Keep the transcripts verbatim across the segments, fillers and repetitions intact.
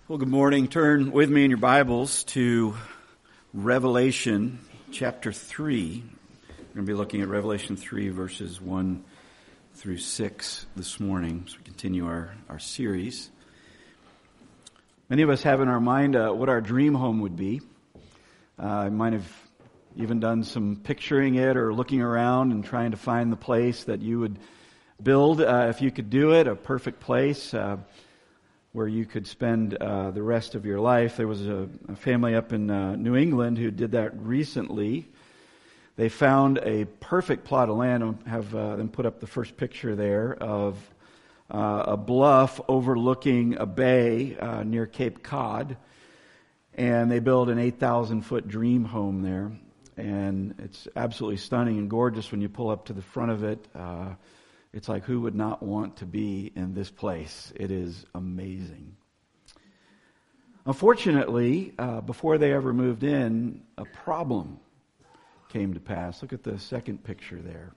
Well, good morning. Turn with me in your Bibles to Revelation chapter three. We're going to be looking at Revelation three, verses one through six this morning as we continue our, our series. Many of us have in our mind uh, what our dream home would be. Uh, I might have even done some picturing it or looking around and trying to find the place that you would build, uh, if you could do it, a perfect place. Uh, where you could spend uh, the rest of your life. There was a, a family up in uh, New England who did that recently. They found a perfect plot of land. I'll have uh, them put up the first picture there of uh, a bluff overlooking a bay uh, near Cape Cod. And they built an eight thousand foot dream home there. And it's absolutely stunning and gorgeous when you pull up to the front of it. Uh, It's like, who would not want to be in this place? It is amazing. Unfortunately, uh, before they ever moved in, a problem came to pass. Look at the second picture there.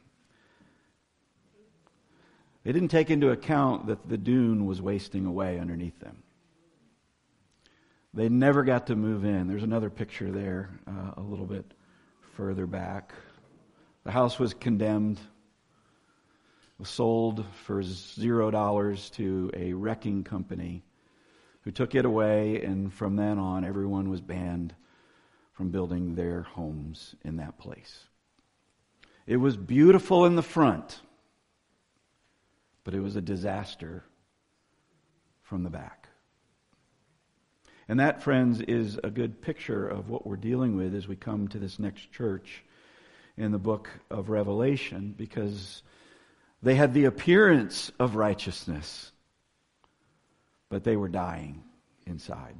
They didn't take into account that the dune was wasting away underneath them. They never got to move in. There's another picture there, uh, a little bit further back. The house was condemned. Was sold for zero dollars to a wrecking company who took it away, and from then on everyone was banned from building their homes in that place. It was beautiful in the front, but it was a disaster from the back. And that, friends, is a good picture of what we're dealing with as we come to this next church in the book of Revelation, because they had the appearance of righteousness, but they were dying inside.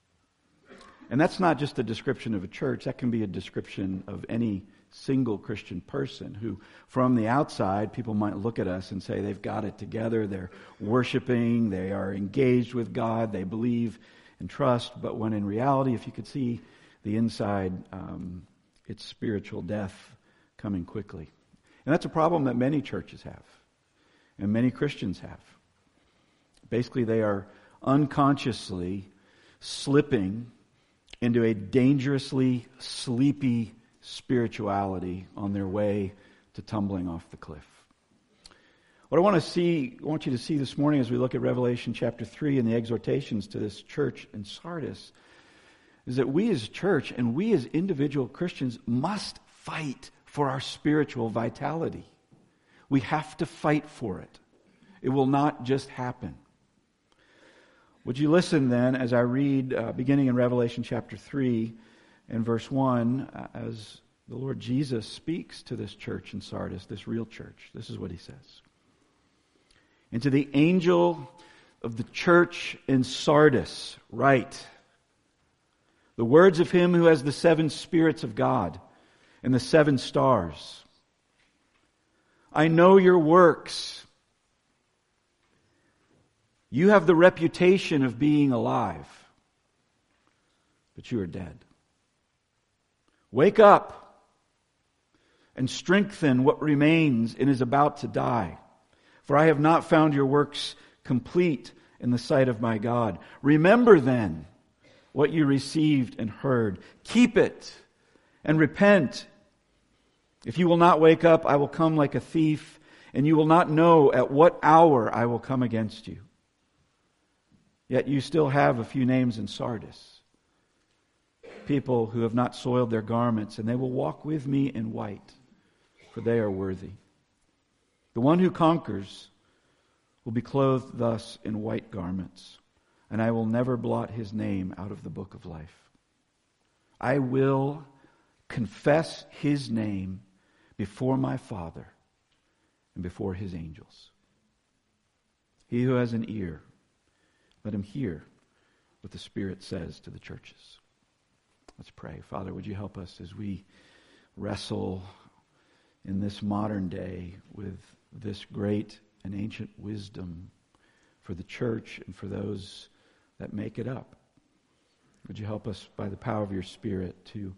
And that's not just a description of a church. That can be a description of any single Christian person who, from the outside, people might look at us and say they've got it together. They're worshiping. They are engaged with God. They believe and trust. But when in reality, if you could see the inside, um, it's spiritual death coming quickly. And that's a problem that many churches have, and many Christians have. Basically, they are unconsciously slipping into a dangerously sleepy spirituality on their way to tumbling off the cliff. What I want to see, I want you to see this morning as we look at Revelation chapter three and the exhortations to this church in Sardis, is that we as a church and we as individual Christians must fight for our spiritual vitality. We have to fight for it. It will not just happen. Would you listen then as I read, uh, beginning in Revelation chapter three and verse one, uh, as the Lord Jesus speaks to this church in Sardis, this real church. This is what he says. And to the angel of the church in Sardis write, the words of him who has the seven spirits of God and the seven stars. I know your works. You have the reputation of being alive, but you are dead. Wake up and strengthen what remains and is about to die. For I have not found your works complete in the sight of my God. Remember then what you received and heard. Keep it and repent. If you will not wake up, I will come like a thief, and you will not know at what hour I will come against you. Yet you still have a few names in Sardis, people who have not soiled their garments, and they will walk with me in white, for they are worthy. The one who conquers will be clothed thus in white garments, and I will never blot his name out of the book of life. I will confess his name before my Father and before his angels. He who has an ear, let him hear what the Spirit says to the churches. Let's pray. Father, would you help us as we wrestle in this modern day with this great and ancient wisdom for the church and for those that make it up. Would you help us by the power of your Spirit to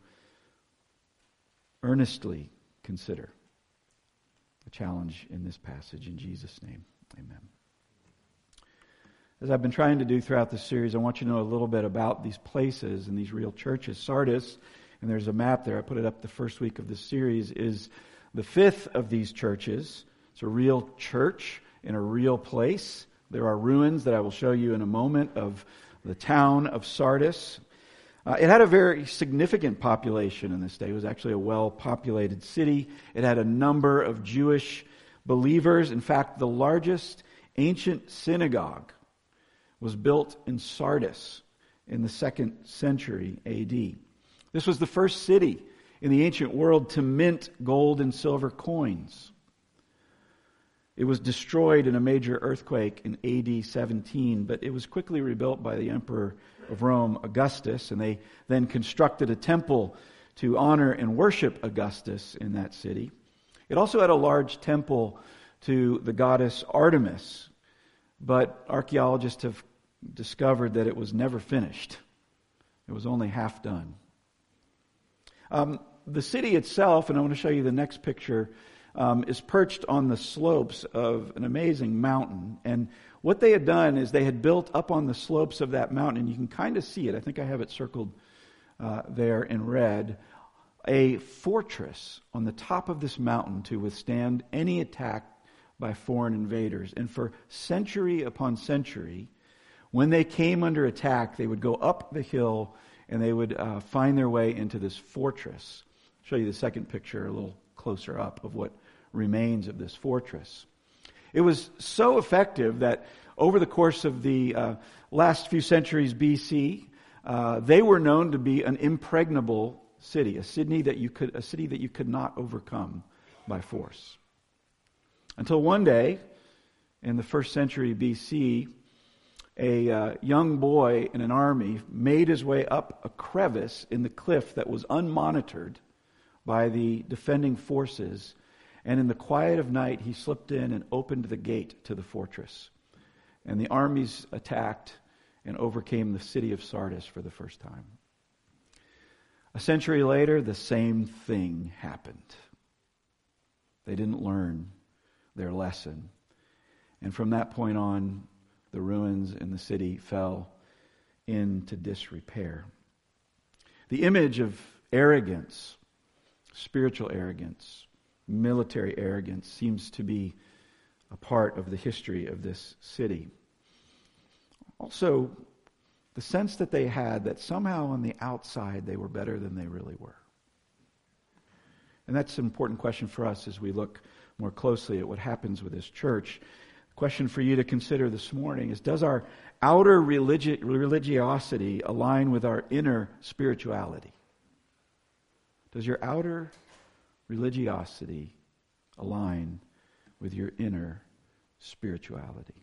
earnestly consider the challenge in this passage. In Jesus' name, amen. As I've been trying to do throughout this series, I want you to know a little bit about these places and these real churches. Sardis, and there's a map there, I put it up the first week of this series, is the fifth of these churches. It's a real church in a real place. There are ruins that I will show you in a moment of the town of Sardis. Uh, it had a very significant population in this day. It was actually a well-populated city. It had a number of Jewish believers. In fact, the largest ancient synagogue was built in Sardis in the second century A D. This was the first city in the ancient world to mint gold and silver coins. It was destroyed in a major earthquake in A D seventeen, but it was quickly rebuilt by the Emperor of Rome, Augustus, and they then constructed a temple to honor and worship Augustus in that city. It also had a large temple to the goddess Artemis, but archaeologists have discovered that it was never finished. It was only half done. Um, the city itself, and I want to show you the next picture, um, is perched on the slopes of an amazing mountain. And what they had done is they had built up on the slopes of that mountain, and you can kind of see it. I think I have it circled uh, there in red. A fortress on the top of this mountain to withstand any attack by foreign invaders. And for century upon century, when they came under attack, they would go up the hill and they would uh, find their way into this fortress. I'll show you the second picture a little closer up of what remains of this fortress. It was so effective that over the course of the uh, last few centuries B C, uh, they were known to be an impregnable city, a city that you could, a city that you could not overcome by force. Until one day, in the first century B C, a uh, young boy in an army made his way up a crevice in the cliff that was unmonitored by the defending forces, and in the quiet of night he slipped in and opened the gate to the fortress. And the armies attacked and overcame the city of Sardis for the first time. A century later, the same thing happened. They didn't learn their lesson. And from that point on, the ruins in the city fell into disrepair. The image of arrogance, spiritual arrogance, military arrogance seems to be a part of the history of this city. Also, the sense that they had that somehow on the outside they were better than they really were. And that's an important question for us as we look more closely at what happens with this church. The question for you to consider this morning is, does our outer religi- religiosity align with our inner spirituality? Does your outer religiosity align with your inner spirituality?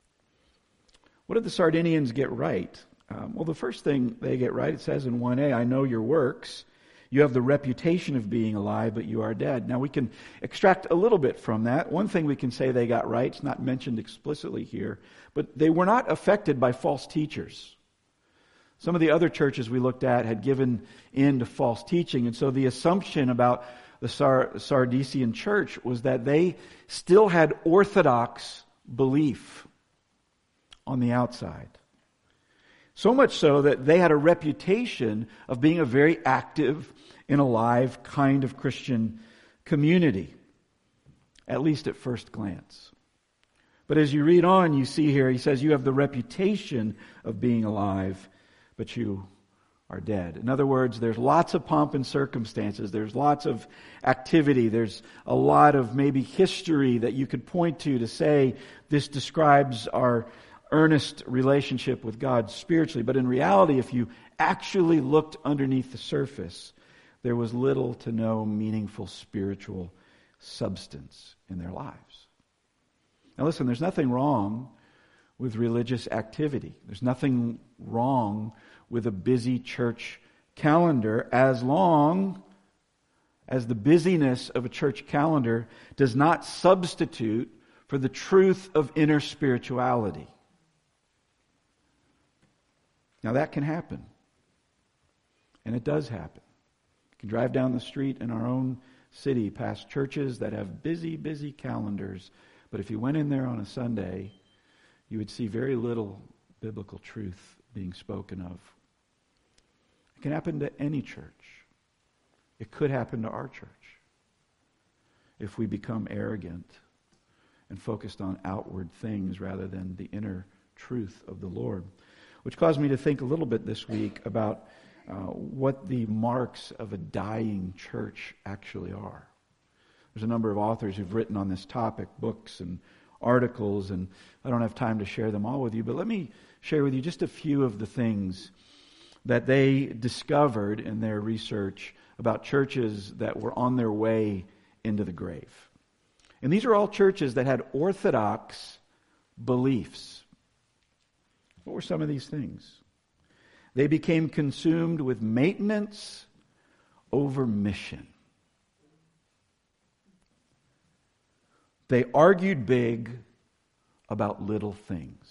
What did the Sardinians get right? Um, well, the first thing they get right, it says in one A, I know your works. You have the reputation of being alive, but you are dead. Now we can extract a little bit from that. One thing we can say they got right, it's not mentioned explicitly here, but they were not affected by false teachers. Some of the other churches we looked at had given in to false teaching, and so the assumption about the Sar- Sardisian church was that they still had orthodox belief on the outside. So much so that they had a reputation of being a very active and alive kind of Christian community, at least at first glance. But as you read on, you see here, he says, you have the reputation of being alive, but you are dead. In other words, there's lots of pomp and circumstances. There's lots of activity. There's a lot of maybe history that you could point to to say this describes our earnest relationship with God spiritually. But in reality, if you actually looked underneath the surface, there was little to no meaningful spiritual substance in their lives. Now listen, there's nothing wrong with religious activity. There's nothing wrong with a busy church calendar as long as the busyness of a church calendar does not substitute for the truth of inner spirituality. Now that can happen. And it does happen. You can drive down the street in our own city past churches that have busy, busy calendars. But if you went in there on a Sunday, you would see very little biblical truth being spoken of. It can happen to any church. It could happen to our church if we become arrogant and focused on outward things rather than the inner truth of the Lord. Which caused me to think a little bit this week about uh, what the marks of a dying church actually are. There's a number of authors who've written on this topic, books and articles, and I don't have time to share them all with you, but let me share with you just a few of the things that they discovered in their research about churches that were on their way into the grave. And these are all churches that had orthodox beliefs. What were some of these things? They became consumed with maintenance over mission. They argued big about little things.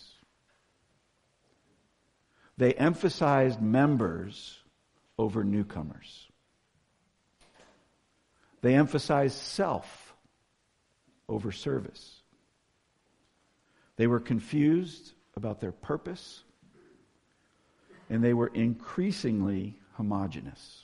They emphasized members over newcomers. They emphasized self over service. They were confused about their purpose, and they were increasingly homogeneous.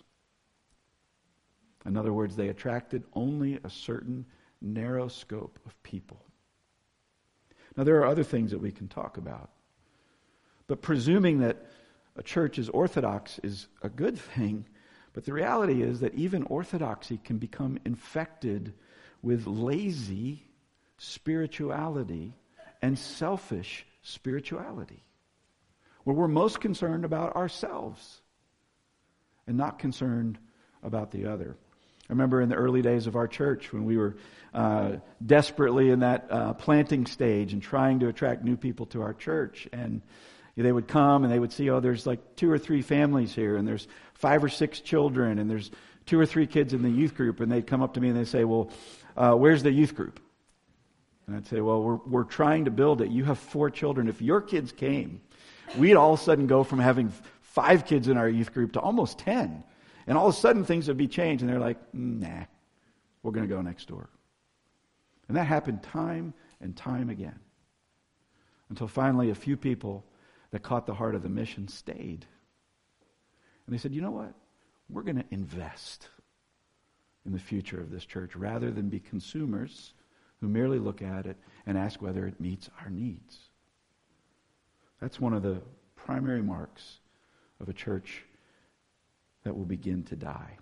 In other words, they attracted only a certain narrow scope of people. Now, there are other things that we can talk about, but presuming that a church is orthodox is a good thing, but the reality is that even orthodoxy can become infected with lazy spirituality and selfish spirituality, where we're most concerned about ourselves and not concerned about the other. I remember in the early days of our church when we were uh, desperately in that uh, planting stage and trying to attract new people to our church. And they would come and they would see, oh, there's like two or three families here, and there's five or six children, and there's two or three kids in the youth group. And they'd come up to me and they'd say, well, uh, where's the youth group? And I'd say, well, we're we're trying to build it. You have four children. If your kids came, we'd all of a sudden go from having five kids in our youth group to almost ten. And all of a sudden things would be changed. And they're like, nah, we're going to go next door. And that happened time and time again. Until finally a few people that caught the heart of the mission stayed. And they said, you know what? We're going to invest in the future of this church rather than be consumers who merely look at it and ask whether it meets our needs. That's one of the primary marks of a church that will begin to die.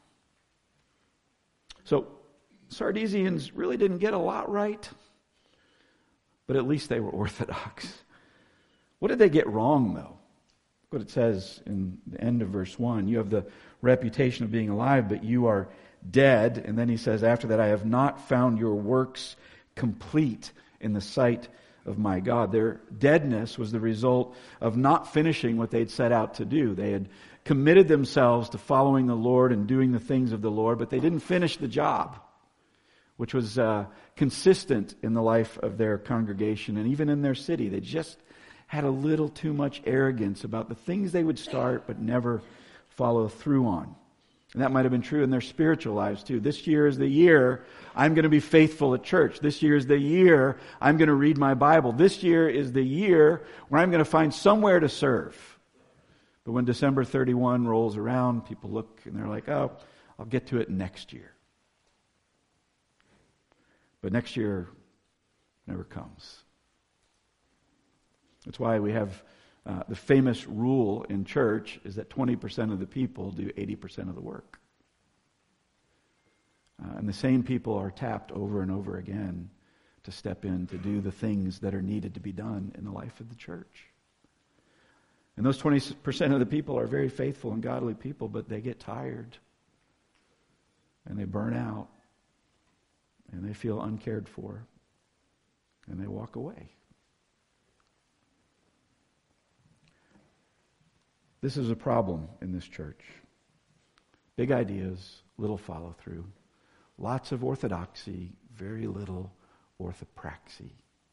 So, Sardisians really didn't get a lot right, but at least they were orthodox. What did they get wrong, though? Look what it says in the end of verse one. You have the reputation of being alive, but you are dead. And then he says after that, I have not found your works complete in the sight of my God. Their deadness was the result of not finishing what they'd set out to do. They had committed themselves to following the Lord and doing the things of the Lord, but they didn't finish the job, which was uh, consistent in the life of their congregation and even in their city. They just had a little too much arrogance about the things they would start but never follow through on. And that might have been true in their spiritual lives too. This year is the year I'm going to be faithful at church. This year is the year I'm going to read my Bible. This year is the year where I'm going to find somewhere to serve. But when December thirty-first rolls around, people look and they're like, oh, I'll get to it next year. But next year never comes. That's why we have uh, the famous rule in church is that twenty percent of the people do eighty percent of the work. Uh, and the same people are tapped over and over again to step in to do the things that are needed to be done in the life of the church. And those twenty percent of the people are very faithful and godly people, but they get tired and they burn out and they feel uncared for and they walk away. This is a problem in this church. Big ideas, little follow through. Lots of orthodoxy, very little orthopraxy.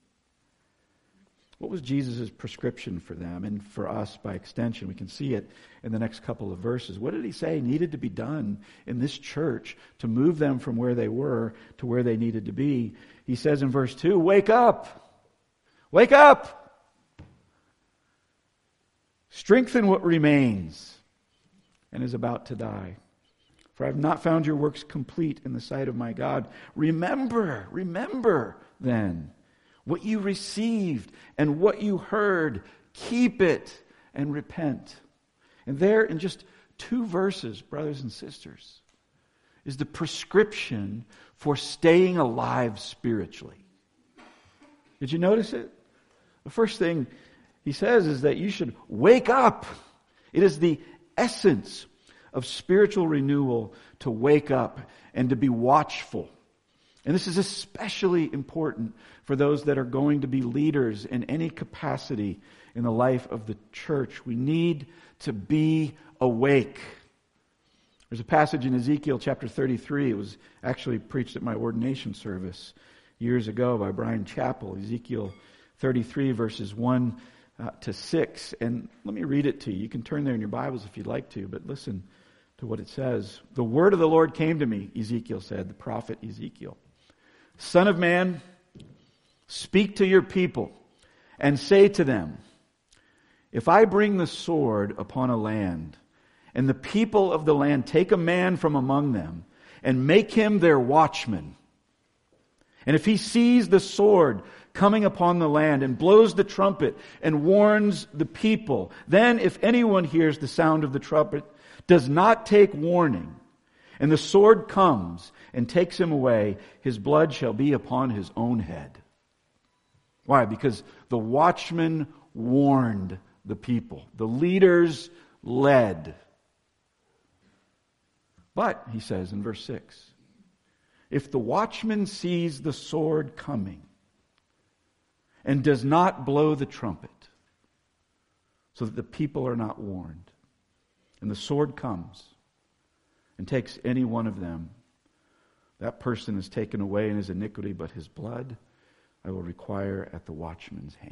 What was Jesus' prescription for them and for us by extension? We can see it in the next couple of verses. What did he say needed to be done in this church to move them from where they were to where they needed to be? He says in verse two, wake up! Wake up! Strengthen what remains and is about to die. For I have not found your works complete in the sight of my God. Remember, remember then what you received and what you heard. Keep it and repent. And there, in just two verses, brothers and sisters, is the prescription for staying alive spiritually. Did you notice it? The first thing he says is that you should wake up. It is the essence of spiritual renewal to wake up and to be watchful. And this is especially important for those that are going to be leaders in any capacity in the life of the church. We need to be awake. There's a passage in Ezekiel chapter thirty-three. It was actually preached at my ordination service years ago by Brian Chappell. Ezekiel thirty-three verses one uh, to six. And let me read it to you. You can turn there in your Bibles if you'd like to, but listen to what it says. The word of the Lord came to me, Ezekiel said, the prophet Ezekiel. Son of man, speak to your people and say to them, if I bring the sword upon a land, and the people of the land take a man from among them, and make him their watchman, and if he sees the sword coming upon the land, and blows the trumpet, and warns the people, then if anyone hears the sound of the trumpet, does not take warning, and the sword comes and takes him away, his blood shall be upon his own head. Why? Because the watchman warned the people. The leaders led. But, he says in verse six, if the watchman sees the sword coming and does not blow the trumpet, so that the people are not warned, and the sword comes and takes any one of them, that person is taken away in his iniquity, but his blood I will require at the watchman's hand.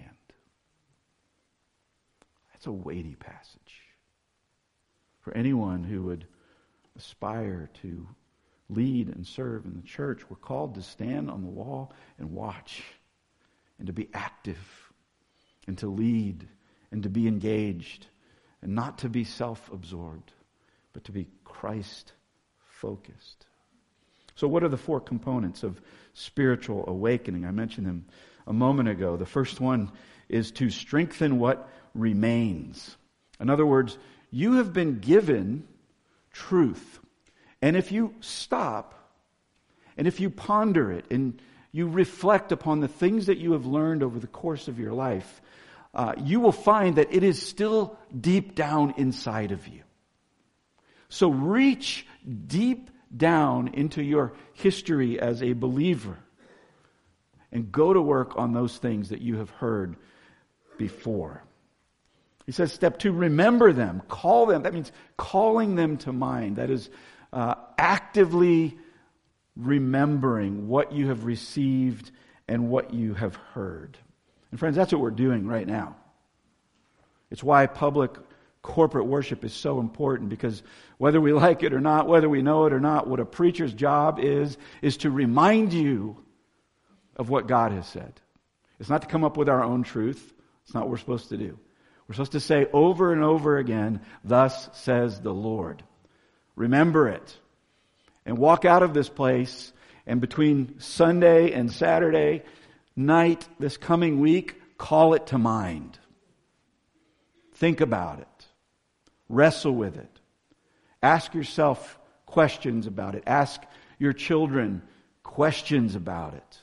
That's a weighty passage for anyone who would aspire to lead and serve in the church. We're called to stand on the wall and watch, and to be active, and to lead, and to be engaged, and not to be self-absorbed, but to be Christ-focused. So what are the four components of spiritual awakening? I mentioned them a moment ago. The first one is to strengthen what remains. In other words, you have been given truth. And if you stop, and if you ponder it, and you reflect upon the things that you have learned over the course of your life, uh, you will find that it is still deep down inside of you. So reach deep down into your history as a believer and go to work on those things that you have heard before. He says, step two, remember them, call them. That means calling them to mind. That is uh, actively remembering what you have received and what you have heard. And friends, that's what we're doing right now. It's why public corporate worship is so important, because whether we like it or not, whether we know it or not, what a preacher's job is, is to remind you of what God has said. It's not to come up with our own truth. It's not what we're supposed to do. We're supposed to say over and over again, thus says the Lord. Remember it. And walk out of this place, and between Sunday and Saturday night this coming week, call it to mind. Think about it. Wrestle with it. Ask yourself questions about it. Ask your children questions about it.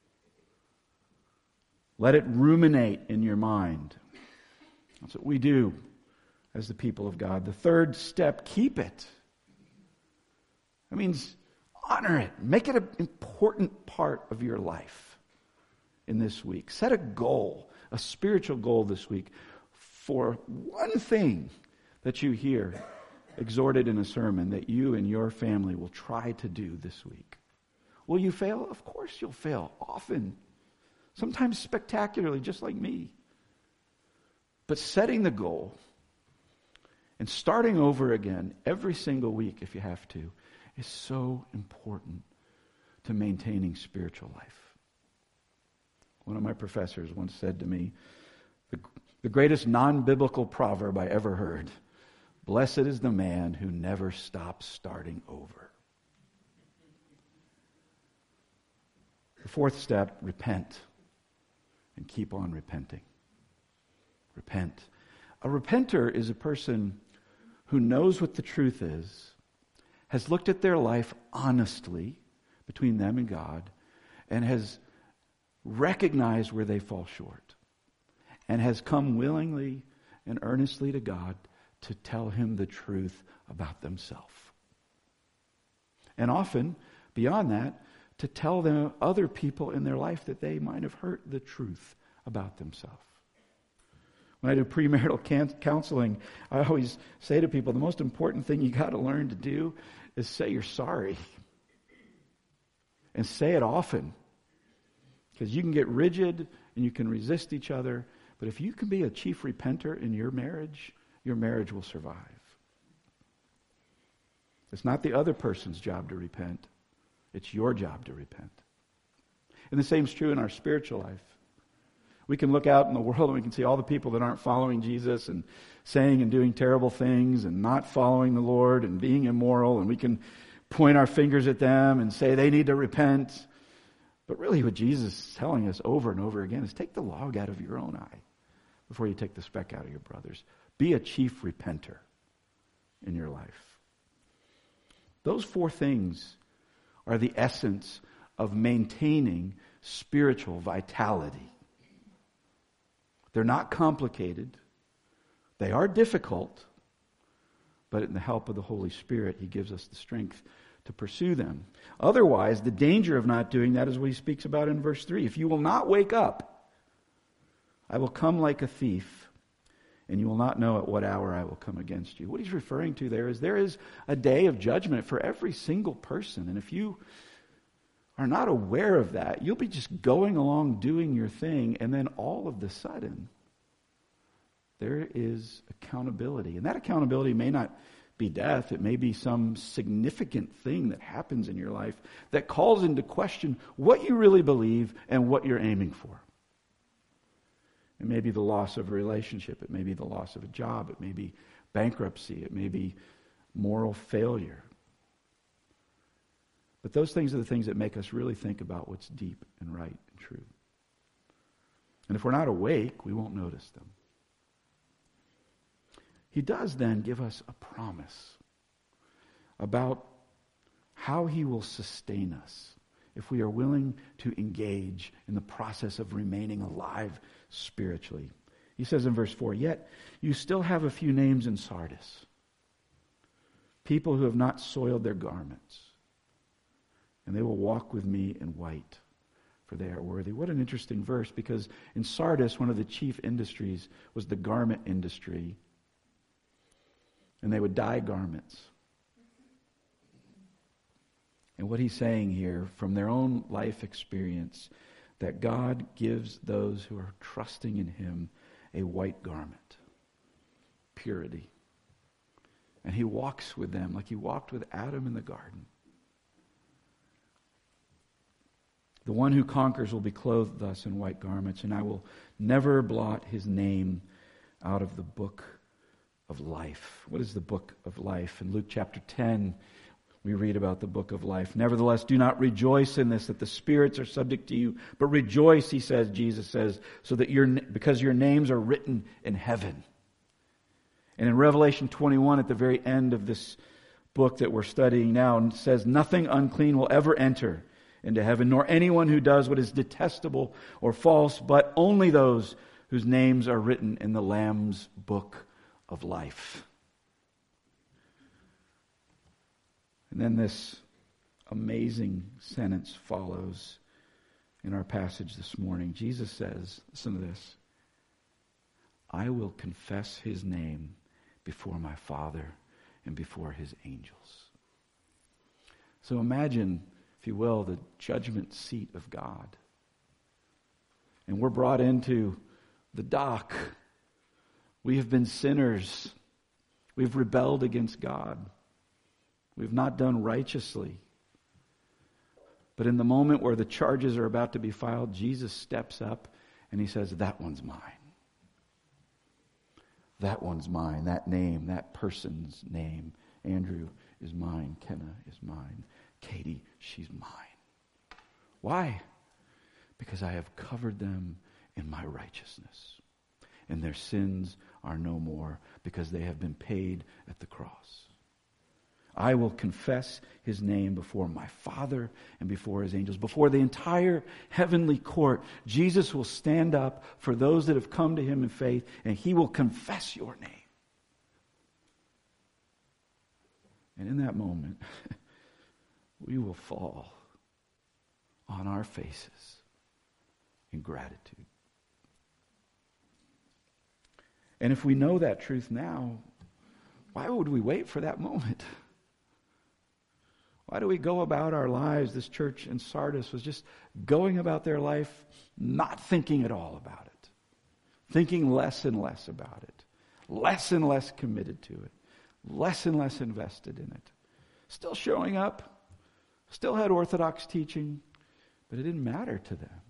Let it ruminate in your mind. That's what we do as the people of God. The third step, keep it. That means honor it. Make it an important part of your life in this week. Set a goal, a spiritual goal this week for one thing that you hear exhorted in a sermon that you and your family will try to do this week. Will you fail? Of course you'll fail. Often. Sometimes spectacularly, just like me. But setting the goal and starting over again every single week, if you have to, is so important to maintaining spiritual life. One of my professors once said to me, the, The greatest non-biblical proverb I ever heard. Blessed is the man who never stops starting over. The fourth step, repent. And keep on repenting. Repent. A repenter is a person who knows what the truth is, has looked at their life honestly between them and God, and has recognized where they fall short, and has come willingly and earnestly to God to tell Him the truth about themselves. And often, beyond that, to tell them other people in their life that they might have heard the truth about themselves. When I do premarital can- counseling, I always say to people, the most important thing you got to learn to do is say you're sorry. And say it often. Because you can get rigid and you can resist each other. But if you can be a chief repenter in your marriage, your marriage will survive. It's not the other person's job to repent. It's your job to repent. And the same is true in our spiritual life. We can look out in the world and we can see all the people that aren't following Jesus and saying and doing terrible things and not following the Lord and being immoral, and we can point our fingers at them and say they need to repent. But really what Jesus is telling us over and over again is take the log out of your own eye before you take the speck out of your brother's. Be a chief repenter in your life. Those four things are the essence of maintaining spiritual vitality. They're not complicated. They are difficult. But in the help of the Holy Spirit, He gives us the strength to pursue them. Otherwise, the danger of not doing that is what He speaks about in verse three. If you will not wake up, I will come like a thief, and you will not know at what hour I will come against you. What He's referring to there is there is a day of judgment for every single person. And if you are not aware of that, you'll be just going along doing your thing, and then all of the sudden, there is accountability. And that accountability may not be death. It may be some significant thing that happens in your life that calls into question what you really believe and what you're aiming for. It may be the loss of a relationship. It may be the loss of a job. It may be bankruptcy. It may be moral failure. But those things are the things that make us really think about what's deep and right and true. And if we're not awake, we won't notice them. He does then give us a promise about how He will sustain us if we are willing to engage in the process of remaining alive spiritually. He says in verse four, yet you still have a few names in Sardis, people who have not soiled their garments, and they will walk with me in white, for they are worthy. What an interesting verse, because in Sardis, one of the chief industries was the garment industry, and they would dye garments. And what he's saying here, from their own life experience, that God gives those who are trusting in Him a white garment, purity. And He walks with them like He walked with Adam in the garden. The one who conquers will be clothed thus in white garments, and I will never blot his name out of the book of life. What is the book of life? In Luke chapter ten, we read about the book of life. Nevertheless, do not rejoice in this, that the spirits are subject to you, but rejoice, he says, Jesus says, so that your because your names are written in heaven. And in Revelation twenty-one, at the very end of this book that we're studying now, it says, nothing unclean will ever enter into heaven, nor anyone who does what is detestable or false, but only those whose names are written in the Lamb's book of life. And then this amazing sentence follows in our passage this morning. Jesus says, listen to this, I will confess His name before my Father and before His angels. So imagine, if you will, the judgment seat of God. And we're brought into the dock. We have been sinners. We've rebelled against God. We've not done righteously. But in the moment where the charges are about to be filed, Jesus steps up and He says, that one's mine. That one's mine. That name, that person's name. Andrew is mine. Kenna is mine. Katie, she's mine. Why? Because I have covered them in my righteousness. And their sins are no more because they have been paid at the cross. I will confess his name before my Father and before his angels. Before the entire heavenly court, Jesus will stand up for those that have come to him in faith, and he will confess your name. And in that moment, we will fall on our faces in gratitude. And if we know that truth now, why would we wait for that moment? Why do we go about our lives? This church in Sardis was just going about their life, not thinking at all about it, thinking less and less about it, less and less committed to it, less and less invested in it. Still showing up, still had Orthodox teaching, but it didn't matter to them.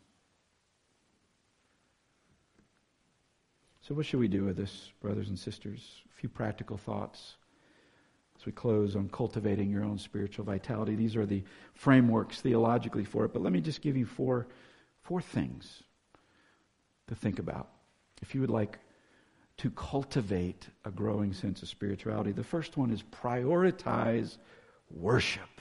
So what should we do with this, brothers and sisters? A few practical thoughts as we close on cultivating your own spiritual vitality. These are the frameworks theologically for it, but let me just give you four, four things to think about. If you would like to cultivate a growing sense of spirituality, the first one is prioritize worship.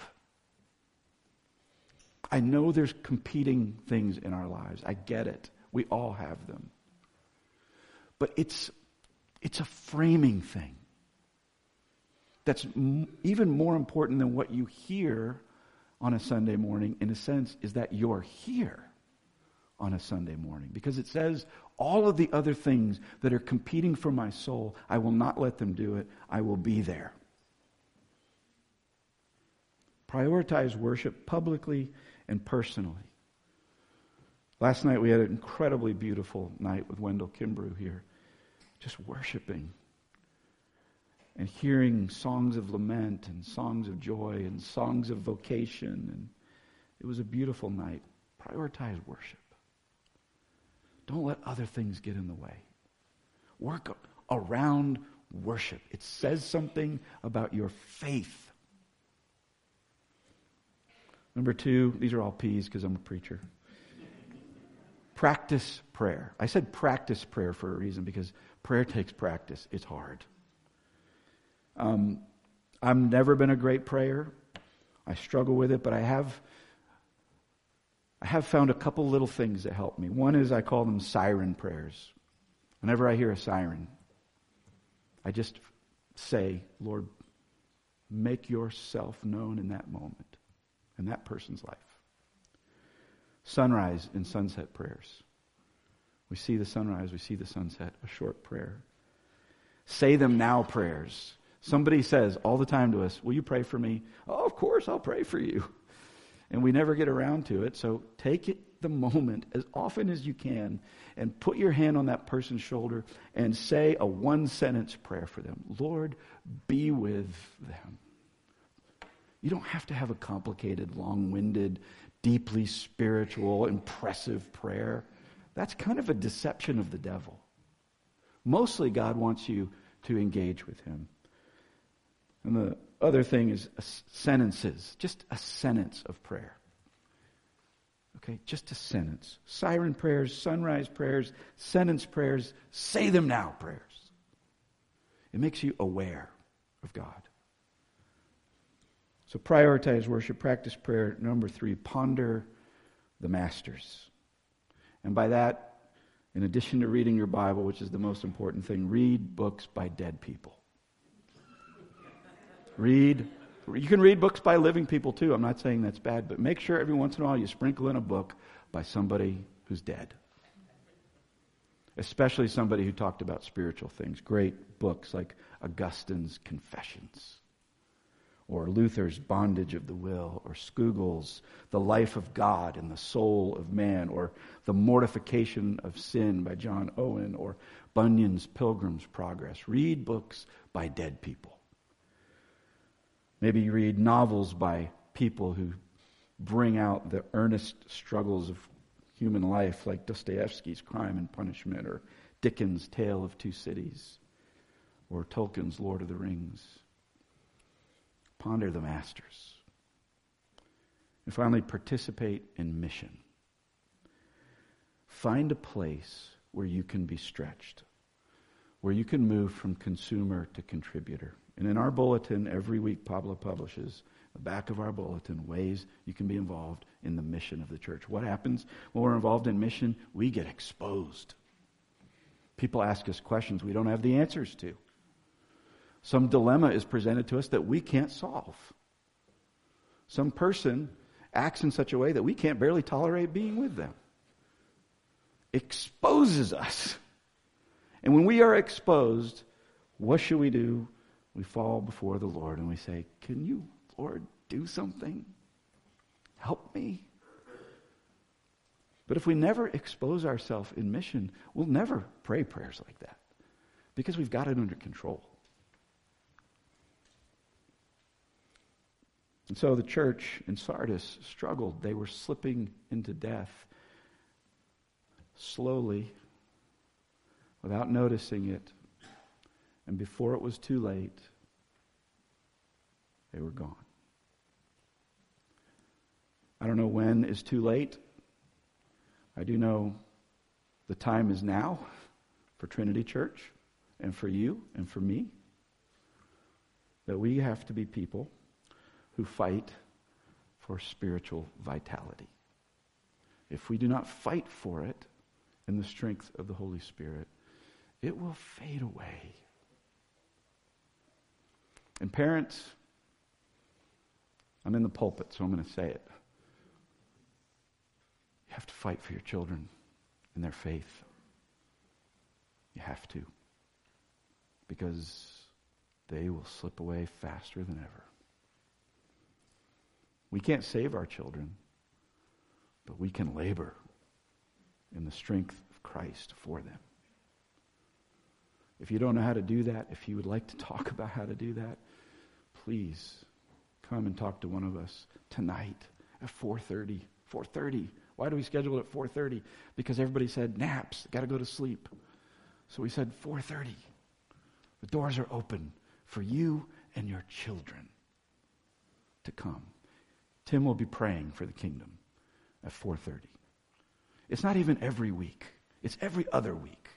I know there's competing things in our lives. I get it. We all have them. But it's it's a framing thing that's m- even more important than what you hear on a Sunday morning, in a sense, is that you're here on a Sunday morning. Because it says all of the other things that are competing for my soul, I will not let them do it. I will be there. Prioritize worship publicly and personally. Last night we had an incredibly beautiful night with Wendell Kimbrough here, just worshiping and hearing songs of lament and songs of joy and songs of vocation. And it was a beautiful night. Prioritize worship. Don't let other things get in the way. Work around worship. It says something about your faith. Number two, these are all P's because I'm a preacher. Practice prayer. I said practice prayer for a reason, because prayer takes practice. It's hard. Um, I've never been a great prayer. I struggle with it, but I have I have found a couple little things that help me. One is I call them siren prayers. Whenever I hear a siren, I just say, Lord, make yourself known in that moment, in that person's life. Sunrise and sunset prayers. We see the sunrise, we see the sunset, a short prayer. Say them now prayers. Somebody says all the time to us, will you pray for me? Oh, of course, I'll pray for you. And we never get around to it. So take it the moment as often as you can and put your hand on that person's shoulder and say a one-sentence prayer for them. Lord, be with them. You don't have to have a complicated, long-winded, deeply spiritual, impressive prayer. That's kind of a deception of the devil. Mostly God wants you to engage with him. And the other thing is sentences, just a sentence of prayer. Okay, just a sentence. Siren prayers, sunrise prayers, sentence prayers, say them now prayers. It makes you aware of God. So prioritize worship, practice prayer. Number three, ponder the masters. And by that, in addition to reading your Bible, which is the most important thing, read books by dead people. Read, you can read books by living people too. I'm not saying that's bad, but make sure every once in a while you sprinkle in a book by somebody who's dead. Especially somebody who talked about spiritual things. Great books like Augustine's Confessions, or Luther's Bondage of the Will, or Skugel's The Life of God and the Soul of Man, or The Mortification of Sin by John Owen, or Bunyan's Pilgrim's Progress. Read books by dead people. Maybe you read novels by people who bring out the earnest struggles of human life, like Dostoevsky's Crime and Punishment, or Dickens' Tale of Two Cities. or Tolkien's Lord of the Rings. Ponder the masters. And finally, participate in mission. Find a place where you can be stretched, where you can move from consumer to contributor. And in our bulletin, every week Pablo publishes, the back of our bulletin, ways you can be involved in the mission of the church. What happens when we're involved in mission? We get exposed. People ask us questions we don't have the answers to. Some dilemma is presented to us that we can't solve. Some person acts in such a way that we can't barely tolerate being with them. Exposes us. And when we are exposed, what should we do? We fall before the Lord and we say, can you, Lord, do something? Help me. But if we never expose ourselves in mission, we'll never pray prayers like that because we've got it under control. And so the church in Sardis struggled. They were slipping into death slowly, without noticing it. And before it was too late, they were gone. I don't know when is too late. I do know the time is now for Trinity Church and for you and for me. That we have to be people who fight for spiritual vitality. If we do not fight for it in the strength of the Holy Spirit, it will fade away. And parents, I'm in the pulpit, so I'm going to say it. You have to fight for your children in their faith. You have to. Because they will slip away faster than ever. We can't save our children, but we can labor in the strength of Christ for them. If you don't know how to do that, if you would like to talk about how to do that, please come and talk to one of us tonight at four thirty. four thirty. Why do we schedule it at four thirty? Because everybody said naps, got to go to sleep. So we said four thirty. The doors are open for you and your children to come. Tim will be praying for the kingdom at four thirty. It's not even every week. It's every other week.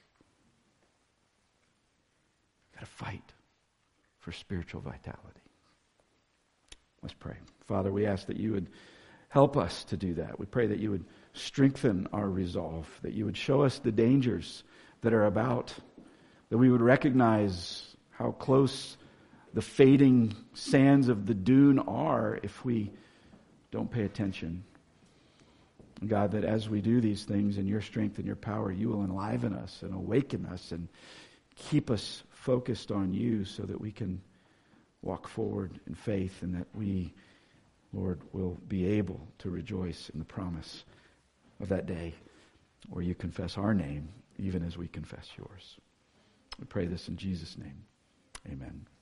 Got to fight for spiritual vitality. Let's pray. Father, we ask that you would help us to do that. We pray that you would strengthen our resolve, that you would show us the dangers that are about, that we would recognize how close the fading sands of the dune are if we don't pay attention. God, that as we do these things in your strength and your power, you will enliven us and awaken us and keep us focused on you so that we can walk forward in faith and that we, Lord, will be able to rejoice in the promise of that day where you confess our name even as we confess yours. We pray this in Jesus' name. Amen.